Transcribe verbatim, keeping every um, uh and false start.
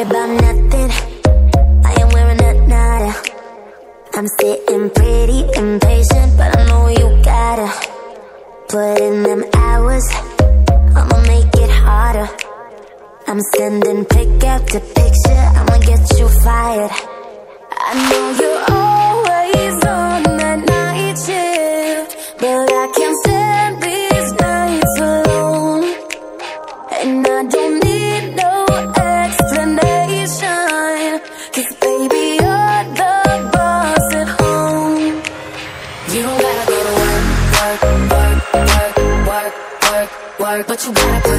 worry about nothing, I am wearing a nada. I'm sitting pretty impatient, but I know you gotta put in them hours, I'ma make it harder. I'm sending pick after picture, I'ma get you fired. I know you're always on that night shift, but I can't stand these nights alone. And I don't need no explanation, 'cause baby you're the boss at home. You don't gotta go to work, work, work, work, work, work, but you gotta